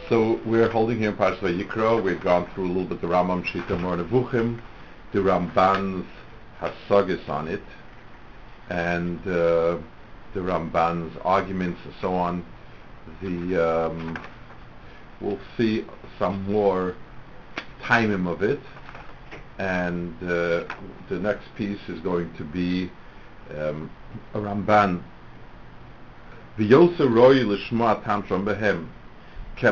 So we're holding here in Parashat Vayikra. We've gone through a little bit the Rambam Shita Mor Nevuchim, the Ramban's Hasagis on it, and the Ramban's arguments and so on. We'll see some more timing of it, and the next piece is going to be a Ramban. V'yoser roi l'shma tantrum behem. The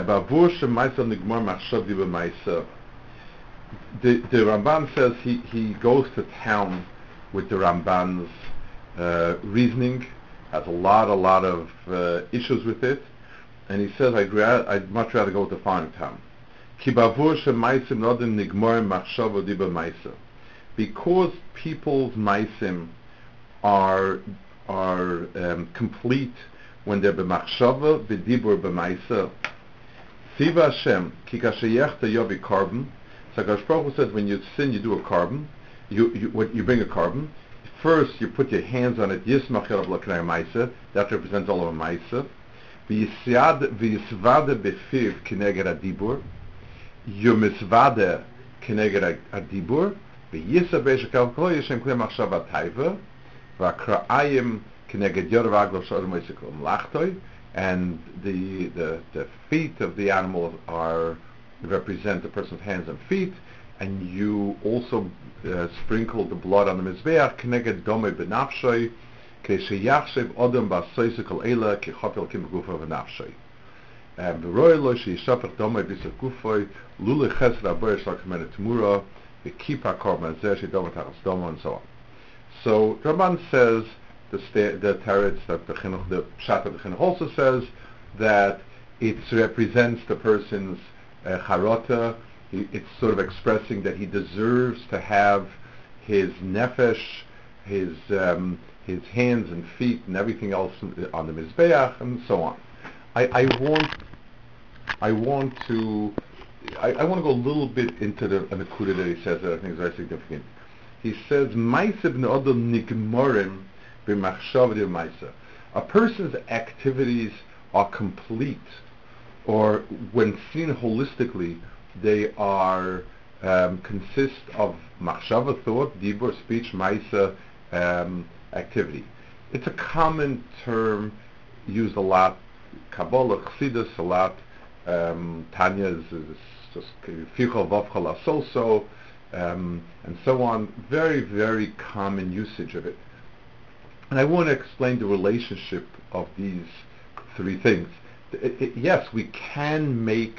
Ramban says he goes to town with the Ramban's reasoning, has a lot of issues with it, and he says I'd much rather go to foreign town. Because people's maisim are complete when they're b'machshava b'dibur b'maisa. Siva Hashem, ki kashayechta yobi carbon. So Hakadosh Baruch Hu says, when you sin, you do a carbon. You bring a carbon. First, you put your hands on it. Yismach yadav l'knei ma'isa. That represents all of a ma'isa. V'yisvade befiv kineged adibur. You misvade kineged adibur. V'yisabe shekav kol yishem klei machshava taiva. V'akra'ayim kineged yodav aglav shadam oisikol mlachtoi. And the feet of the animal represent the person's hands and feet, and you also sprinkle the blood on the mizbeach keneged domei benafshay kesheyachshev odom basoisikol ela kechopel kim begufa v'nafshay. V'roi lo sheyishapach domei b'isat gufoi lule chesed abayir shalkamenet temura v'kipa korban zeh shedomei tachas domo, and so on. So Ramban says, the teretz that the pshat of the chinuch also says that it represents the person's charota. It's sort of expressing that he deserves to have his nefesh, his hands and feet and everything else on the mizbeach and so on. I want to go a little bit into the nekuda that he says that I think is very significant. He says ma'aseh b'nei adam nigmarim. A person's activities are complete, or when seen holistically, they are consist of machshava, thought, dibur, speech, ma'isa, activity. It's a common term used a lot. Kabbalah, Chassidus, a lot. Tanya is just fichol vavchol asoso, and so on. Very, very common usage of it. And I want to explain the relationship of these three things. Yes, we can make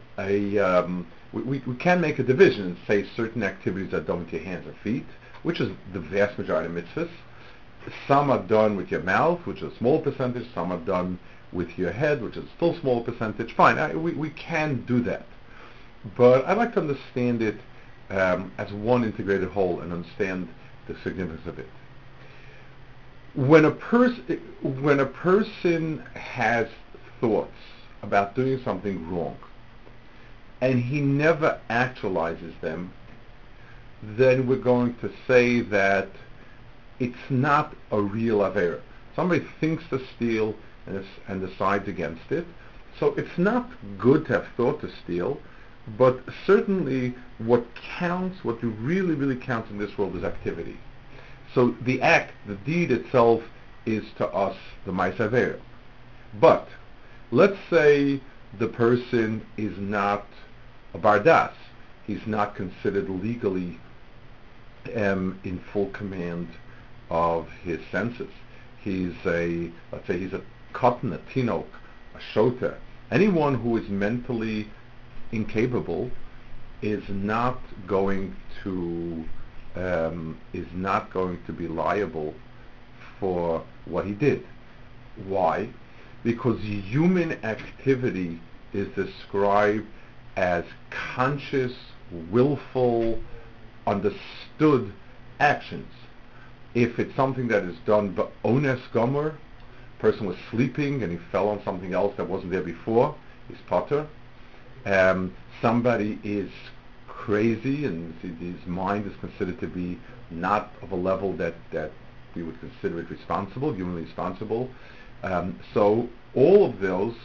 we can make a division and say certain activities are done with your hands and feet, which is the vast majority of mitzvahs. Some are done with your mouth, which is a small percentage. Some are done with your head, which is still a small percentage. Fine, we can do that. But I like to understand it as one integrated whole and understand the significance of it. When a person has thoughts about doing something wrong and he never actualizes them, then we're going to say that it's not a real avera. Somebody thinks to steal and decides against it. So it's not good to have thought to steal, but certainly what really, really counts in this world is activity. So the act, the deed itself, is to us the ma'aseh avera. But let's say the person is not a bardas; he's not considered legally in full command of his senses. Let's say he's a katan, a tinok, a shota. Anyone who is mentally incapable is not going to be liable for what he did. Why? Because human activity is described as conscious, willful, understood actions. If it's something that is done by ones gomer, person was sleeping and he fell on something else that wasn't there before, he's potter. Somebody is crazy and his mind is considered to be not of a level that we would consider it responsible, humanly responsible. So all of those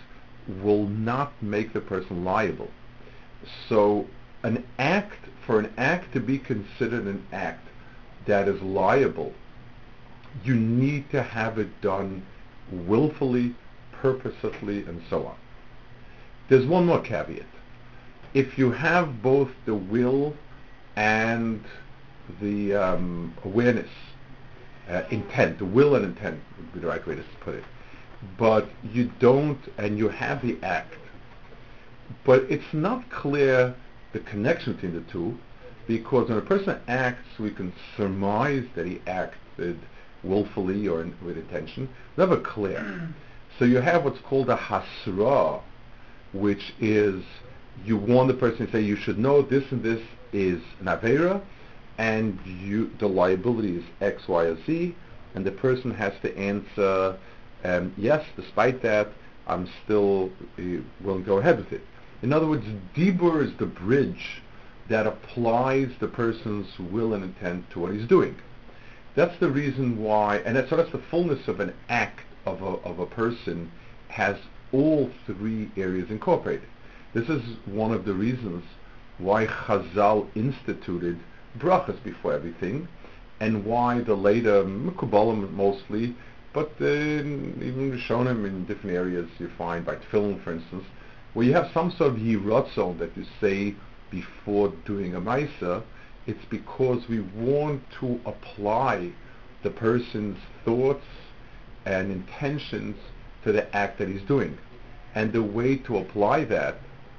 will not make the person liable. So for an act to be considered an act that is liable, you need to have it done willfully, purposefully, and so on. There's one more caveat. If you have both the will and the awareness, intent, the will and intent would be the right way to put it, but you don't, and you have the act, but it's not clear the connection between the two, because when a person acts, we can surmise that he acted willfully or with intention. Never clear. So you have what's called a hasra, which is you warn the person, say you should know this and this is an avera, and the liability is X, Y, or Z, and the person has to answer, yes, despite that, I'm still willing to go ahead with it. In other words, dibur is the bridge that applies the person's will and intent to what he's doing. That's the reason why, and that's the fullness of an act of a person has all three areas incorporated. This is one of the reasons why Chazal instituted brachas before everything, and why the later Mekubalim mostly, but even Rishonim in different areas you find, by Tefillin for instance, where you have some sort of yiratzon that you say before doing a Maisa. It's because we want to apply the person's thoughts and intentions to the act that he's doing. And the way to apply that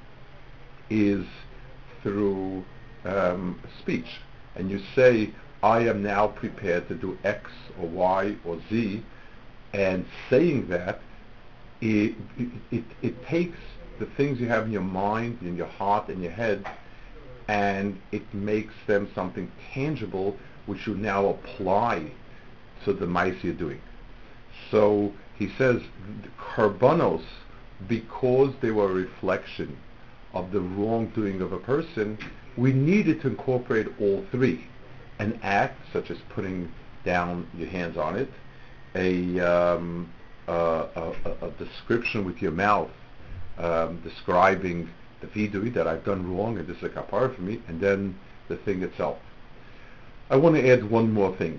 is through speech. And you say, I am now prepared to do X or Y or Z, and saying that, it takes the things you have in your mind, in your heart, in your head, and it makes them something tangible which you now apply to the mice you're doing. So he says the karbanos, because they were a reflection of the wrongdoing of a person, we needed to incorporate all three. An act, such as putting down your hands on it, a description with your mouth, describing the vidui that I've done wrong and this is a kapara for me, and then the thing itself. I want to add one more thing.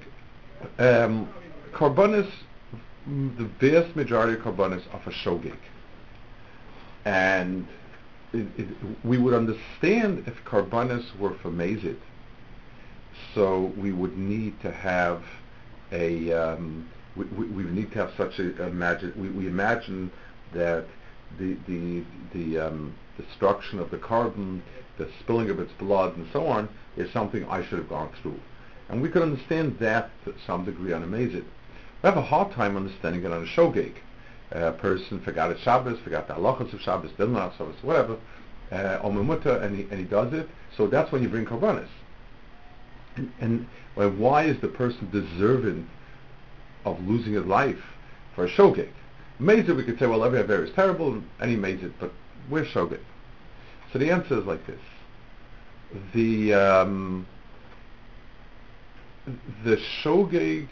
Karbanis, the vast majority of karbanis are for shogeg, and we would understand if karbanis were for mazid. So we would need to have a we would need to have such a we imagine that the destruction of the carbon, the spilling of its blood, and so on, is something I should have gone through. And we could understand that to some degree on a mazid. We have a hard time understanding it on a shogeg. A person forgot his Shabbos, forgot the halachas of Shabbos, didn't know Shabbos, whatever, and he does it. So that's when you bring karbanis. And why is the person deserving of losing his life for a shogeg? Mazid, we could say, well, every aver is terrible, any mazid, but where's shogeg? So the answer is like this: the shogeg,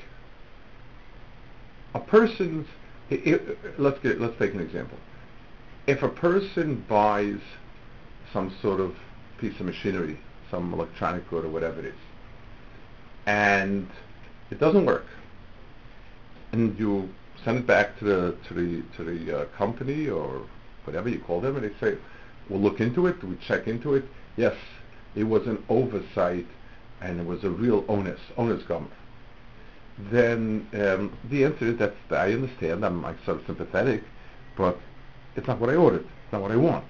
a person's. Let's take an example. If a person buys some sort of piece of machinery, some electronic good or whatever it is, and it doesn't work, and you send it back to the company or whatever you call them, and they say, we'll look into it, we check into it, yes, it was an oversight and it was a real onus gomer. Then the answer is that I understand, I'm sort of sympathetic, but it's not what I ordered, it's not what I want.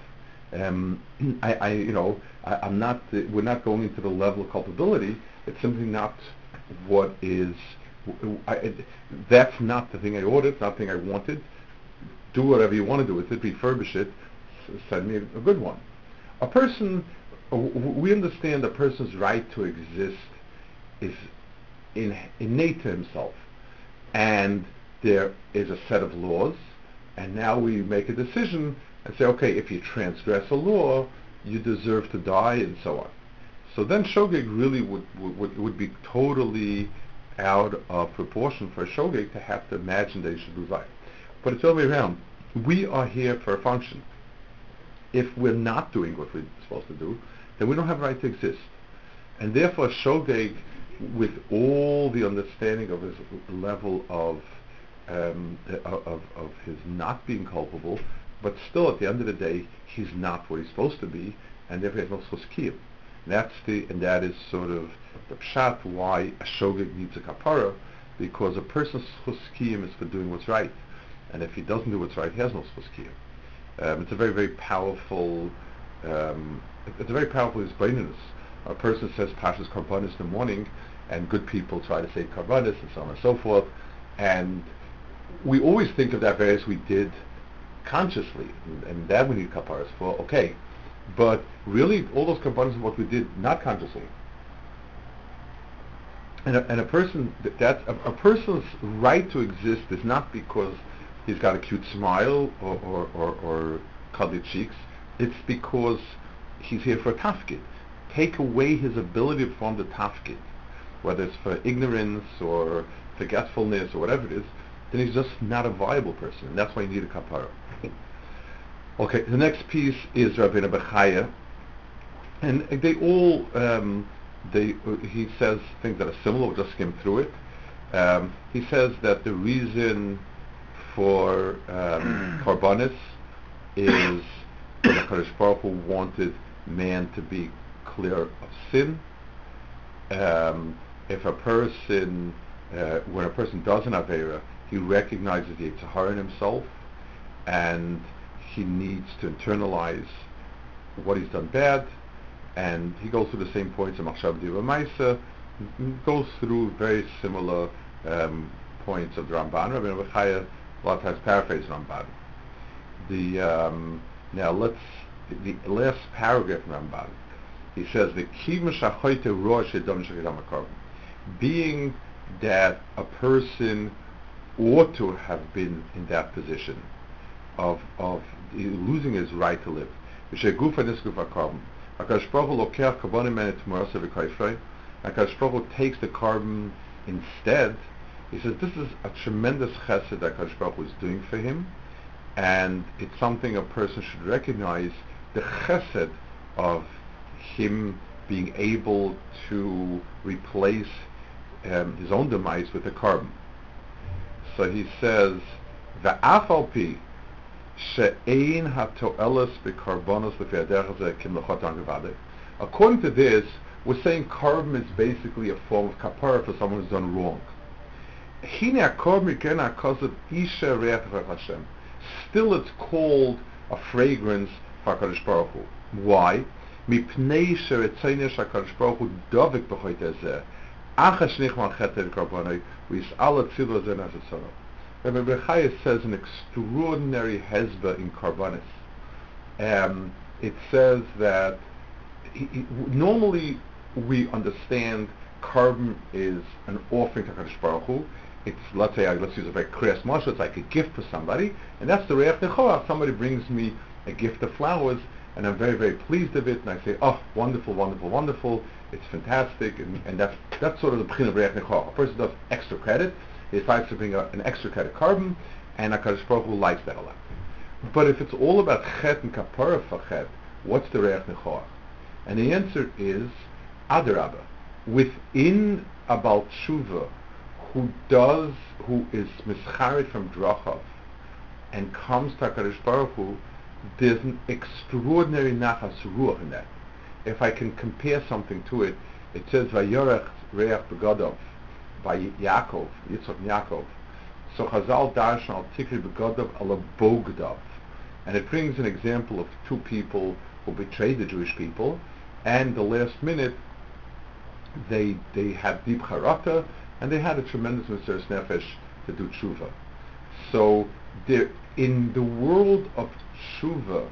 I'm not. We're not going into the level of culpability. It's simply not what is. That's not the thing I ordered. It's not the thing I wanted. Do whatever you want to do with it. Refurbish it. Send me a good one. A person. We understand a person's right to exist is innate to himself, and there is a set of laws, and now we make a decision and say, okay, if you transgress a law, you deserve to die, and so on. So then shogeg really would be totally out of proportion for a shogeg to have to imagine that he should lose life. But it's the other way around. We are here for a function. If we're not doing what we're supposed to do, then we don't have a right to exist. And therefore, Shogeg, with all the understanding of his level of his not being culpable, but still at the end of the day, he's not what he's supposed to be, and therefore he has no schus. And that is sort of the pshat why a shogeg needs a kapara, because a person's schus is for doing what's right, and if he doesn't do what's right, he has no schus. It's a very, very powerful. It's a very powerful isbaininus. A person says Pashas Karbanis in the morning, and good people try to say Karbanis and so on and so forth, and we always think of that various we did consciously, and that we need kaparas for. Okay, but really, all those Karbanis are what we did not consciously. And a person a person's right to exist is not because he's got a cute smile or cuddly cheeks. It's because he's here for a tafkid. Take away his ability to perform the tafkid, whether it's for ignorance or forgetfulness or whatever it is, then he's just not a viable person, and that's why you need a kapara. Okay, the next piece is Rabbeinu Bechaya, and they all he says things that are similar. We'll just skim through it. He says that the reason for Karbanis is that HaKadosh Baruch Hu wanted man to be clear of sin. If a person, when a person does an Aveira, he recognizes the Yetzer Hara in himself, and he needs to internalize what he's done bad, and he goes through the same points in Machshav Diva Maisa, goes through very similar points of the Ramban. Rabbeinu Bechaya a lot of times paraphrase Ramban. Now the last paragraph in Ramban, he says the being that a person ought to have been in that position of losing his right to live. HaKadosh Baruch Hu takes the carbon instead. He says this is a tremendous chesed that HaKadosh Baruch Hu is doing for him, and it's something a person should recognize, the chesed of him being able to replace his own demise with a carbon. So he says, "Va'af al pi she'ein hato'eles bekarbonos lefi haderech hazeh kim lechotan gevadeh." According to this, we're saying carbon is basically a form of kapara for someone who's done wrong. Hine ha-korban mikena ha'kosav isha reach Hashem. Still, it's called a fragrance for HaKadosh Baruch Hu. Why? Mipnei she'retzayin HaKadosh Baruch Hu dovek b'choit hazeh achas shnichman cheter karbonai v'yis'al atzilu hazeh nasasono. Rabbi Bechaya says an extraordinary hezbah in Karbanis. It says that normally we understand carbon is an offering to HaKadosh Baruch Hu. It's, let's use a very crass mashal, it's like a gift for somebody, and that's the reach nechoach. Somebody brings me a gift of flowers, and I'm very, very pleased of it, and I say, oh, wonderful, wonderful, wonderful, it's fantastic, and that's sort of the b'chin of reach nechoach. A person does extra credit, he decides to bring an extra credit carbon, and HaKadosh Baruch Hu likes that a lot. But if it's all about chet and kapara for chet, what's the reach nechoach? And the answer is, adarabah. Within a Baal Tshuva, who is mischarit from drachav and comes to HaKadosh Baruch Hu, there's an extraordinary nachas ruach in that. If I can compare something to it, it says Vayorech reach begodov by Yaakov, Yitzchak and Yaakov. So Chazal darshan al tikri begodov ala bogdav, and it brings an example of two people who betrayed the Jewish people, and the last minute they had deep charata, and they had a tremendous Mesiras Nefesh to do tshuva. So in the world of tshuva,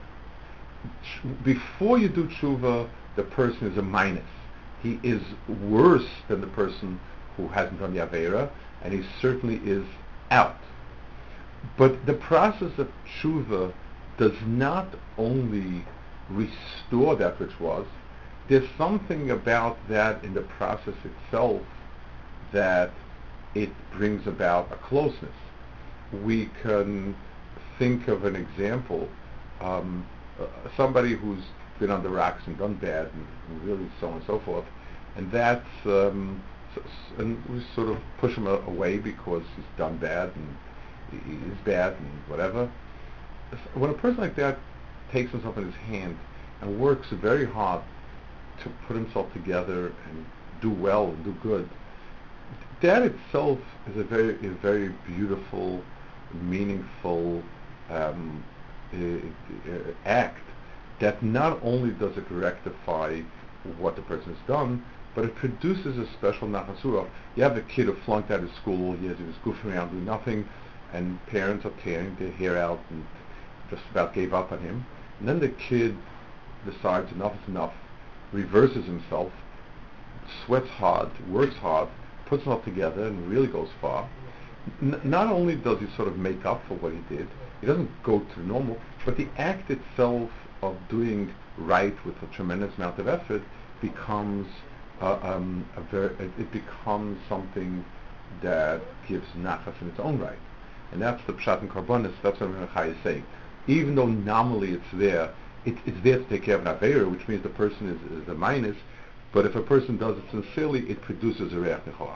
before you do tshuva, the person is a minus. He is worse than the person who hasn't done the Aveira, and he certainly is out. But the process of tshuva does not only restore that which was, there's something about that in the process itself that it brings about a closeness. We can think of an example, somebody who's been on the rocks and done bad and really so on and so forth, and that's and we sort of push him away because he's done bad and he is bad and whatever. When a person like that takes himself in his hand and works very hard to put himself together and do well and do good, that itself is a very beautiful, meaningful act that not only does it rectify what the person has done, but it produces a special nachas ruach. You have a kid who flunked out of school, he was goofing around doing nothing, and parents are tearing their hair out and just about gave up on him. And then the kid decides enough is enough, reverses himself, sweats hard, works hard, puts himself together, and really goes far. Not only does he sort of make up for what he did, he doesn't go to normal, but the act itself of doing right with a tremendous amount of effort becomes it becomes something that gives nachas in its own right. And that's the pshat and karbonis. That's what Rabbi Chai is saying. Even though nominally it's there, it's there to take care of an aveira, which means the person is a minus. But if a person does it sincerely, it produces a reach nechora.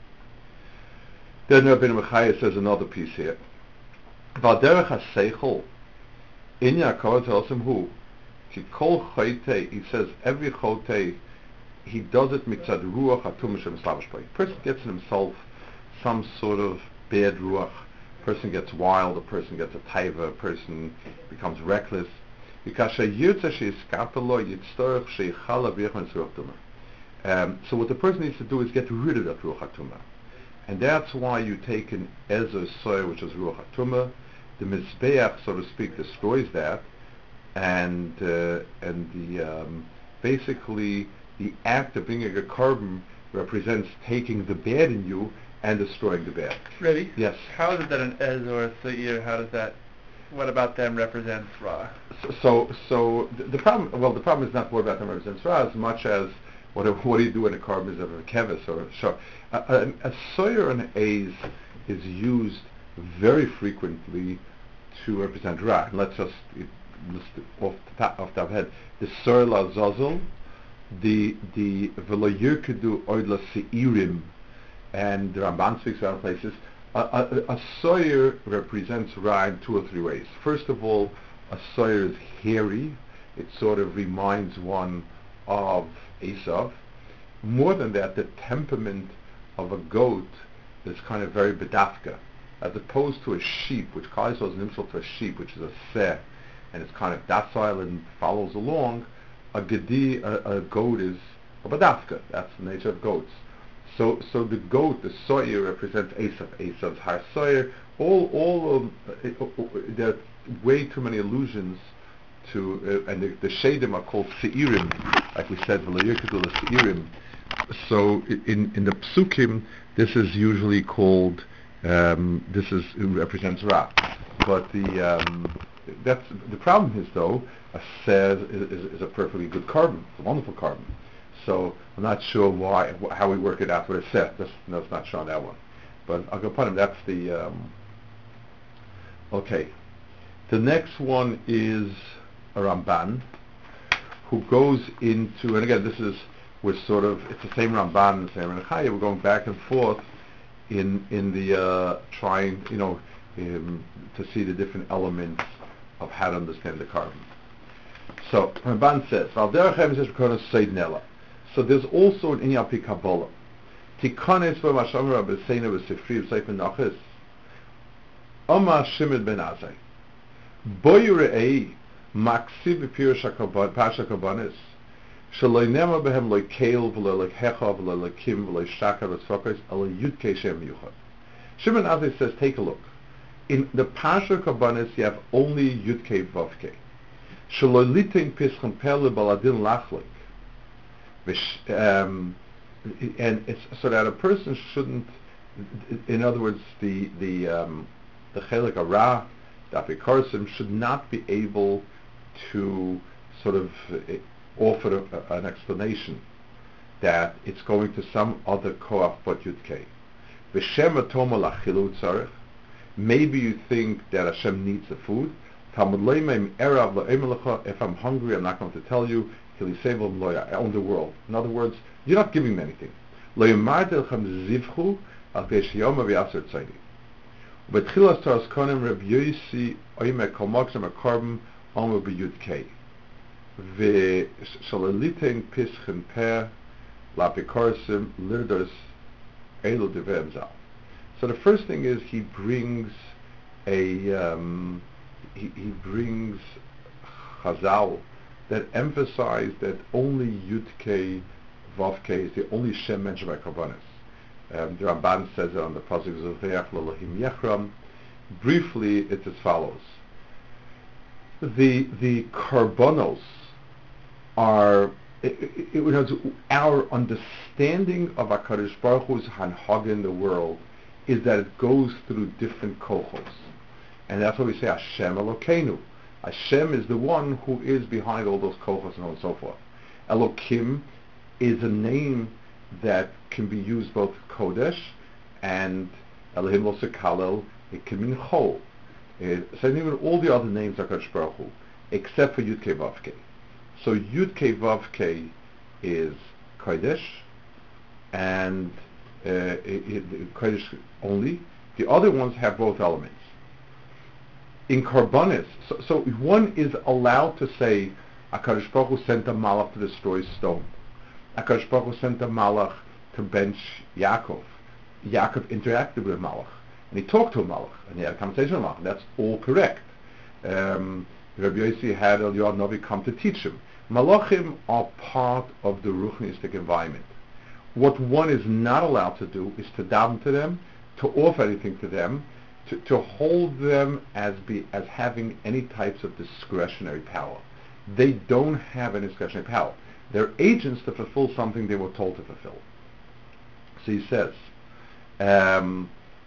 Then Rabbi Chai says another piece here. V'aderech haseichel in Yaakov tells hu ki kol chotei. He says every chotei he does it mitzad ruach atum shem slavish bay. Person gets in himself some sort of bad ruach. Person gets wild. A person gets a taiva. A person becomes reckless. So what the person needs to do is get rid of that ruach hatumah, and that's why you take an ezer soy, which is ruach hatumah. The mizbeach, so to speak, destroys that, and basically the act of bringing a korban represents taking the bad in you and destroying the bad. Really? Yes. How is it that an ez or a seir? How does that? What about them represents ra? So the problem is not what about them represents ra as much as what do you do when a korban is of a kevis or sure. A soyer and az is used very frequently to represent ra. And let's just list it off the head. The soyer la zazel, the v'lo yirkedu oid la seirim, and the Ramban speaks about places. A soyer represents ra in two or three ways. First of all, a soyer is hairy. It sort of reminds one of Esav. More than that, the temperament of a goat is kind of very bedafka, as opposed to a sheep, which Kali is an insult to a sheep, which is a seh, and it's kind of docile and follows along. A goat is a bedafka. That's the nature of goats. So the goat, the soyer, represents Esav. Esav's har soyer. There are way too many allusions to, and the shadim are called seirim, like we said, v'layirkedu seirim. So in the psukim, this is usually called, it represents ra. But that's the problem is though, a seh is a perfectly good korban. It's a wonderful korban. So I'm not sure how we work it out with a set. That's not showing that one. But I'll go put him. That's the okay. The next one is a Ramban who goes into, and again, it's the same Ramban, the same Renachaya. We're going back and forth in the trying, to see the different elements of how to understand the korban. So Ramban says, "Val derech says we're seid nela." So there's also an Inyan Pi Kabbalah. Tikanes v'mashamra b'seina v'sifri v'seif menachis. Omar Shimon ben Azai. Boy re'ei maksiv v'pirish pasha kabbanis. Shaloi nema behem loy keil v'loy loy hecha v'loy loy kim v'loy shaka v'sfokos ala yudke shem yuchad. Shimon Azai says, take a look. In the pasha kabbanis you have only yudke v'vke. Shaloi litin pischem pele baladin lachlik. And it's so that a person shouldn't, in other words, the chelik ara, the afikarsim, should not be able to sort of offer an explanation that it's going to some other koach but yudkei. V'shem atoma lachilu tzarech, Maybe you think that Hashem needs the food. If I'm hungry, I'm not going to tell you. I own the world. In other words, you're not giving me anything. בתחילת תורס קודם רב יוסי אוימא כל מוקסם הקורבן עומר בי"ק ושלליתן פסחן פר לאפיקורסים לירדוס אלו דברי ז"ל. So the first thing is he brings Chazal that emphasize that only Yud-K, Vav-K is the only Shem mentioned by Karbonis. The Ramban says it on the pasuk Zocheach L'Elohim Yechram. Briefly, it's as follows: the Karbonos are our understanding of HaKadosh Baruch Hu's Hanhag in the world is that it goes through different kochos, and that's why we say Hashem Elokeinu. Hashem is the one who is behind all those kochos and so forth. Elokim is a name that can be used both Kodesh and Elohim Lo Sekalel. It can mean Chol. Same thing with all the other names of HaKadosh Baruch Hu, except for Yud-K Vav-K. So Yud-K Vav-K is Kodesh, and Kodesh only. The other ones have both elements. In Karbonis, so one is allowed to say HaKadosh Baruch Hu sent a malach to destroy stone. HaKadosh Baruch Hu sent a malach to bench Yaakov. Yaakov interacted with a malach, and he talked to a malach, and he had a conversation with a malach. That's all correct. Rabbi Yossi had Eliyahu Novi come to teach him. Malachim are part of the ruchnistic environment. What one is not allowed to do is to daven to them, to offer anything to them, to hold them as having any types of discretionary power. They don't have any discretionary power. They're agents to fulfill something they were told to fulfill. So he says, the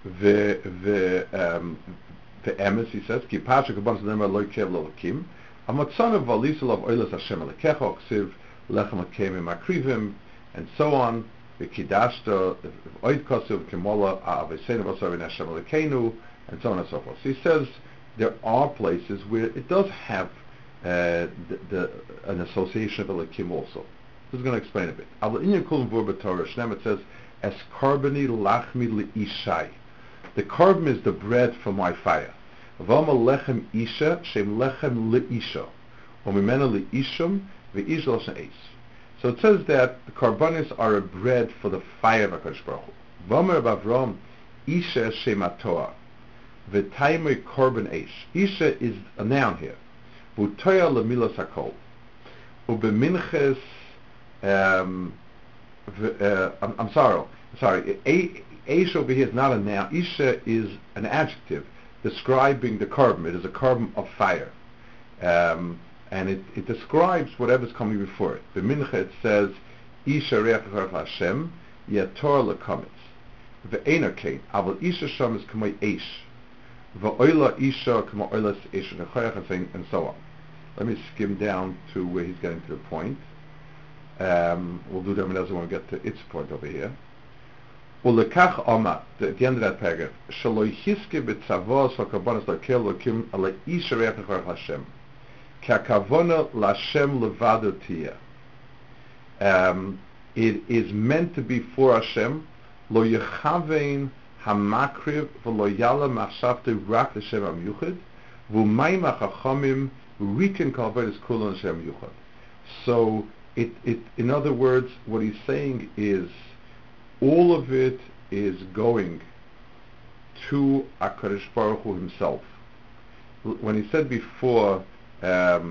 emes, he says, Ki pasha kabbanis nemer lo kev lo lakim, amatzana v'alisalav oilas Hashem alekecha, ksiv lechem akeim makrivim, and so on. V'kidashta oid kosiv kemola aveseinu v'asavin Hashem alekeinu, and so on and so forth. So he says there are places where it does have an association of Elokim also. This is going to explain a bit. It says, "Es karbani lachmi leishai." The carbon is the bread for my fire. V'ama lechem isha shem lechem leisha, u'mimena leisham ve'ish l'shen eis. So it says that the karbanis are a bread for the fire of HaKadosh Baruch Hu. V'ama Reb Avram isha shem atoah v'taimei korban eish. Isha is a noun here. V'toya lemilas hakol. U'beminches I'm sorry. Eish over here is not a noun. Isha is an adjective describing the carbon. It is a carbon of fire. And it describes whatever's coming before it. The mincha it says, Isha reach Hashem, yator lekamitz. Ve'ena kein, aval Isha sham is k'may eish. Ve'oila Isha k'may oilas eish nechoyach, and so on. Let me skim down to where he's getting to the point. We'll do them as we want to get to its point over here. Ulekach Oma, at the end of that paragraph, Shaloi hiske b'tzavos v'karbonos l'kel lokim ala Isha reach Hashem. Kakavona Lashem levado tia. It is meant to be for Hashem. Lo yechavein hamakriv v'lo yala machshavte rak l'shem amyuchad v'umayim hachachamim riken kalvedes kulon l'shem yuchad. So it in other words, what he's saying is all of it is going to HaKadosh Baruch Hu himself. When he said before, he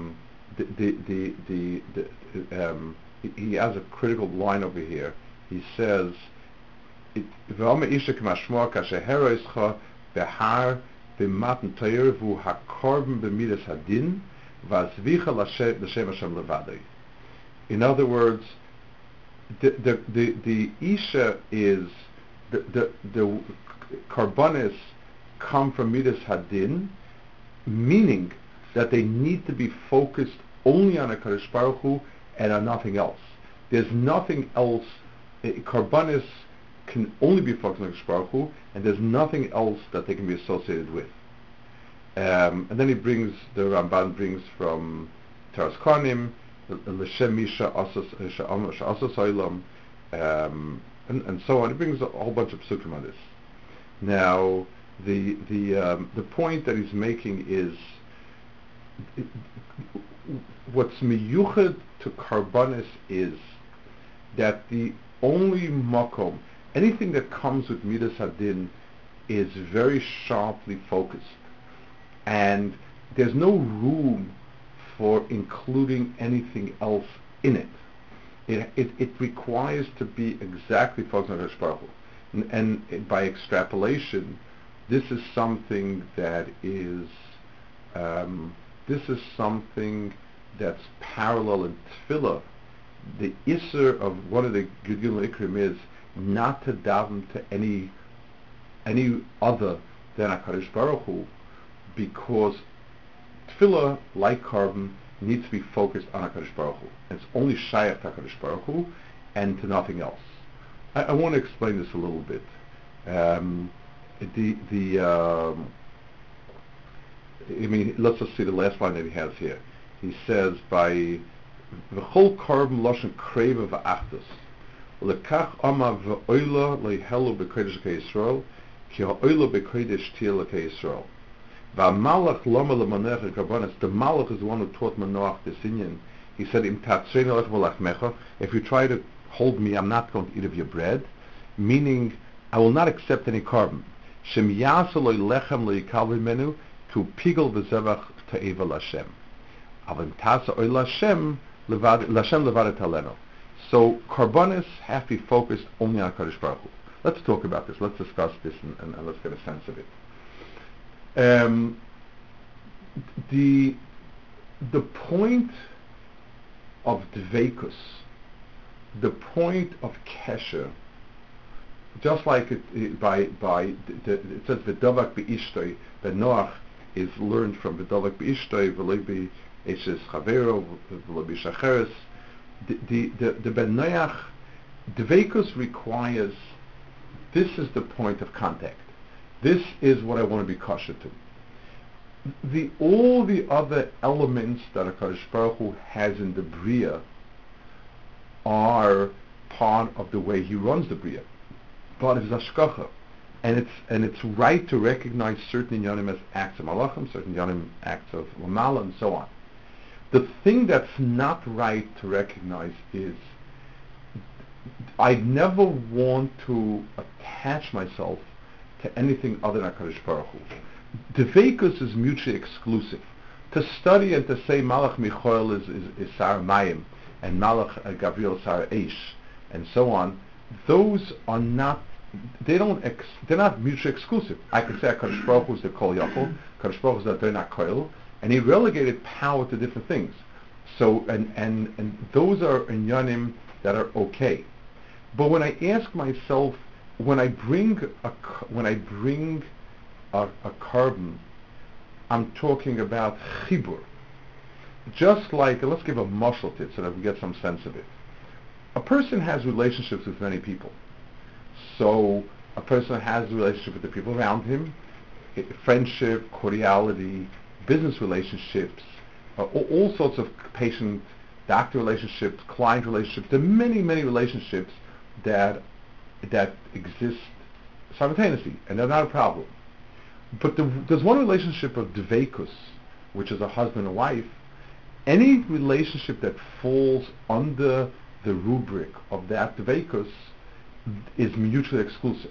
has a critical line over here. He says, "V'ama isha k'mashmoa kasher ischa behar b'matan toyer v'u hakorban b'midas hadin v'azvicha l'shem Hashem levadei." In other words, the isha is the karbonis come from midas hadin, meaning that they need to be focused only on HaKadosh Baruch Hu and on nothing else. There's nothing else. Karbanis can only be focused on HaKadosh Baruch Hu, and there's nothing else that they can be associated with. And then the Ramban brings from Taras Karnim, L'Shem Misha Asas Olam, and so on. He brings a whole bunch of psukim on this. Now, the point that he's making is what's miyuchad to Karbanis is that the only makom, anything that comes with Midas Hadin, is very sharply focused, and there's no room for including anything else in it. It requires to be exactly focused on HaKadosh Baruch Hu. And by extrapolation, this is something that is something that's parallel in Tefillah. The Isser of one of the Gilgul Ikrim is not to daven to any other than HaKadosh Baruch Hu, because Tefillah, like Korban, needs to be focused on HaKadosh Baruch Hu. It's only shayach to HaKadosh Baruch Hu and to nothing else. I want to explain this a little bit. Let's just see the last line that he has here. He says, by v'chol Korban loshen kreva v'achtos lekach ama v'oila lehelu b'kodesh k'Yisrael ki ha'oila b'kodesh tiyah k'Yisrael. V'amalach lama l'manech Karbanis. The Malach is the one who taught Manoach this inyan. He said, Im tatzreinu lechem v'lachmecha. If you try to hold me, I'm not going to eat of your bread. Meaning, I will not accept any carbon. Shem yasa lo lechem lo yikal v'menu ku pigel v'zevach ta'eva l'Hashem. Avim tasa oy l'Hashem l'Hashem levadet aleno. So Karbanis have to be focused only on Kadosh Baruch Hu. Let's talk about this. Let's discuss this and let's get a sense of it. The point of dveikus, the point of kesher, just like it says v'davak be'ishtoi, that Noach is learned from v'davak be'ishtoi v'loi be'eshes chavero v'loi be'shacheres. The Ben Noach, dveikus requires, this is the point of contact. This is what I want to be kosher to. All the other elements that HaKadosh Baruch Hu has in the Bria are part of the way He runs the Bria, part of His Hashgacha, and it's right to recognize certain inyanim as acts of malachim, certain inyanim acts of lamala, and so on. The thing that's not right to recognize is I never want to attach myself to anything other than HaKadosh Baruch Hu. Dveikus is mutually exclusive. To study and to say Malach Michael is Sar Mayim and Malach Gabriel Sar Eish and so on, those are not, they're not mutually exclusive. I could say HaKadosh Baruch Hu is the Kol Yachol, HaKadosh Baruch Hu is that they're not Koil, and he relegated power to different things. So, and those are inyanim that are okay. But when I ask myself, when I bring a carbon, I'm talking about chibur. Just like, let's give a mashal to it so that we get some sense of it. A person has relationships with many people. So a person has a relationship with the people around him, friendship, cordiality, business relationships, all sorts of patient-doctor relationships, client relationships. There are many, many relationships that exist simultaneously, and they're not a problem. But there's one relationship of dveikus, which is a husband and wife. Any relationship that falls under the rubric of that dveikus is mutually exclusive.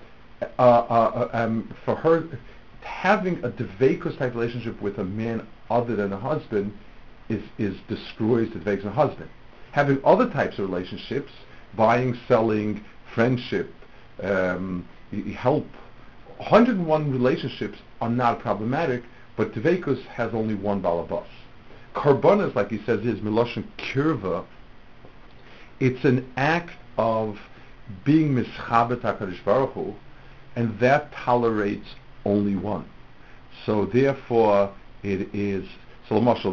For her, having a dveikus type relationship with a man other than a husband destroys the dveikus of a husband. Having other types of relationships, buying, selling, friendship, help, 101 relationships are not problematic, but dveikus has only one balabas. Karbanas, like he says, is miloshen kirva. It's an act of being mischabet HaKadosh Baruch Hu, and that tolerates only one. So therefore, it is. So Mashal,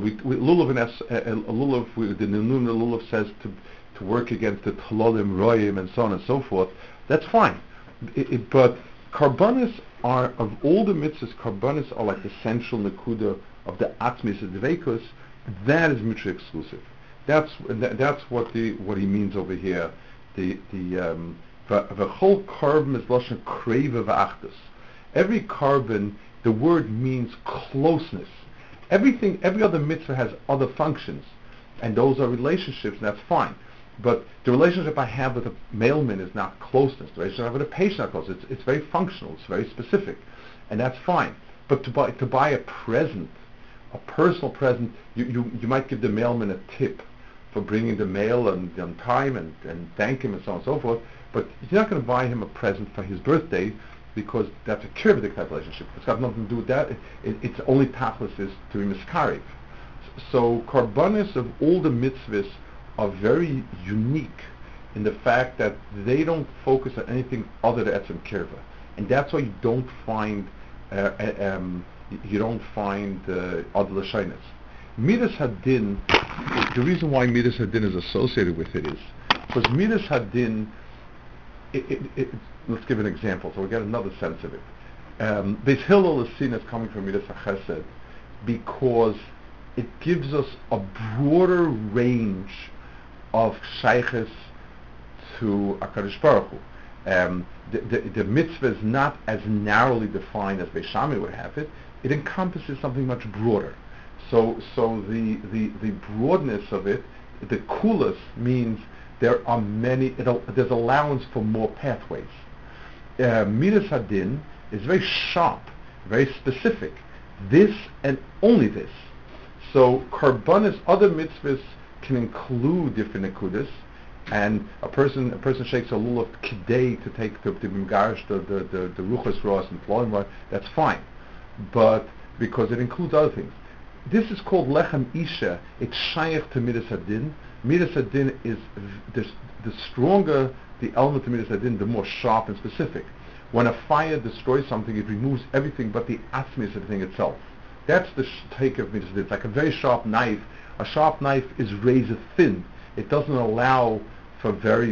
the Nunun Lulav says to work against the Tlolim Royim and so on and so forth. That's fine. But karbanis are, of all the mitzvahs, karbanis are like the central nakuda of the atmis of the vekus. That is mutually exclusive. That's what he means over here. The whole carbon is lashon kreva v'achdus. Every carbon, the word means closeness. Every other mitzvah has other functions, and those are relationships, and that's fine. But the relationship I have with a mailman is not closeness. The relationship I have with a patient is not closeness. It's very functional. It's very specific, and that's fine. But to buy a present, a personal present, you might give the mailman a tip for bringing the mail on time and thank him and so on and so forth. But you're not going to buy him a present for his birthday, because that's a kirvidik type relationship. It's got nothing to do with that. It's only tachlis is to be miskarev. So karbanis of all the mitzvahs are very unique in the fact that they don't focus on anything other than etzem kirva, and that's why you don't find other lashonos. Midas hadin. The reason why Midas hadin is associated with it is because Midas hadin. Let's give an example, so we'll get another sense of it. Beis Hillel is seen as coming from Midas HaChesed because it gives us a broader range of shaykhs to HaKadosh Baruch Hu. The mitzvah is not as narrowly defined as Beis Shammai would have it. It encompasses something much broader. So the broadness of it, the coolest means there are there's allowance for more pathways. Midas Hadin is very sharp, very specific. This and only this. So karbanis, other mitzvahs can include different nekudas, and a person shakes a lulav kidei to take the migarish, the ruchas roas and ploim, that's fine, but because it includes other things. This is called lechem isha. It's shayach to midas hadin. Midas hadin is the stronger the element of midas hadin, the more sharp and specific. When a fire destroys something, it removes everything but the atzmis of the thing itself. That's the take of midas hadin. It's like a very sharp knife. A sharp knife is razor thin. It doesn't allow for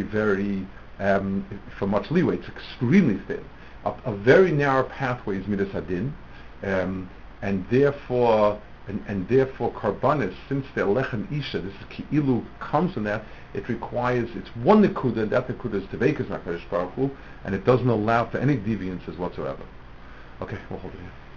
for much leeway. It's extremely thin. A very narrow pathway is midas hadin, and therefore karbanis, since they're lechem isha, this is ki'ilu comes from that, it's one nekuda, and that nekuda is tevekas HaKadosh Baruch Hu, and it doesn't allow for any deviances whatsoever. Okay, we'll hold it here.